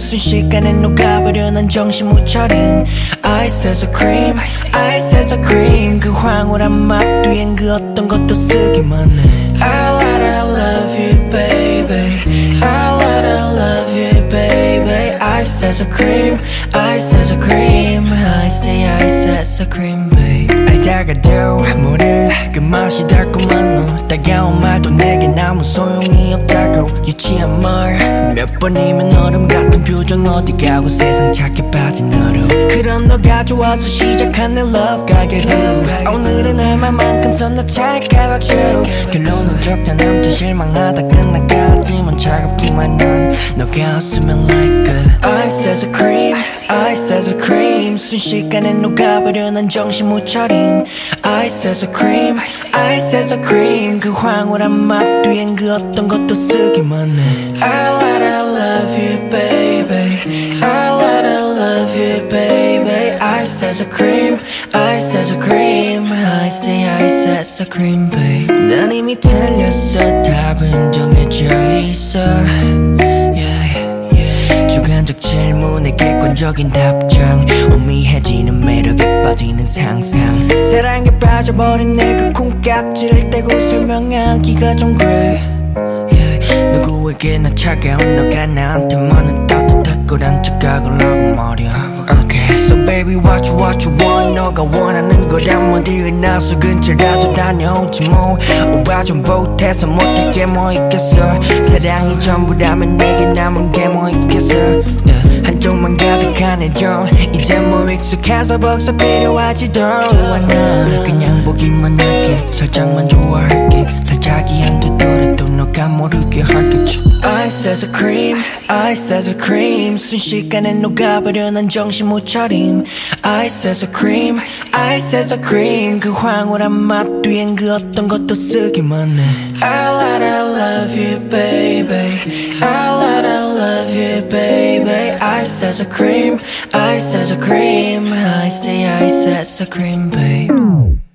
순식간에 녹아버려 난 정신 못 차림 Ice as a cream, ice as a cream 그 황홀한 맛 뒤엔 그 어떤 것도 쓰기만 해 I love you baby I love you baby Ice as a cream, ice as a cream Ice as a cream baby 알다가도 모를 그 맛이 달콤한 너 따가운 말도 내겐 아무 소용이 없다고 유치한 말 몇 번이면 얼음 같은 표정 어디 가고 세상 착해 빠진 너로 그런 너가 좋아서 시작한 내 love 가게로 오늘은 얼마만큼 선 나 찰까 박수 결론은 적다 남자 실망하다 끝나가지만 차갑기만 한 너가 없으면 like a Ice as a cream, ice as a cream 순식간에 녹아버려 난 정신 못 차림 Ice as a cream, ice as a cream 그 황홀한 맛 뒤엔 그 어떤 것도 쓰기만 해 I love you baby I love you baby Ice as a cream, ice as a cream Ice as a cream baby 난 이미 틀렸어 답은 정해져 있어 주관적 질문에 객관적인 답장 오미해지는 매력에 빠지는 상상 사랑에 빠져버린 내가 콩깍지를 떼고 설명하기가 좀 그래 누구에게나 차가운 너가 나한테만은 따뜻할 거란 착각을 하고 말이야 Okay, so baby what you want 너가 원하는 거라면 어디에 나서 근처라도 다녀오지 뭐 오바 좀 보태서 못할 게 뭐 있겠어 사랑이 전부라면 내게 남은 게 뭐 있겠어 한쪽만 가득한 애정 이제 뭐 익숙해서 벌써 필요하지도 않아 그냥 보기만 할게 살짝만 좋아할게 살짝이 안 되더라도 너가 모르게 할겠지 Ice as a cream, ice as a cream 순식간에 녹아버려 난 정신 못 차림 Ice as a cream, ice as a cream 그 황홀한 맛 뒤엔 그 어떤 것도 쓰기만 해 I love you baby I love you baby Ice as a cream, ice as a cream Ice as a cream baby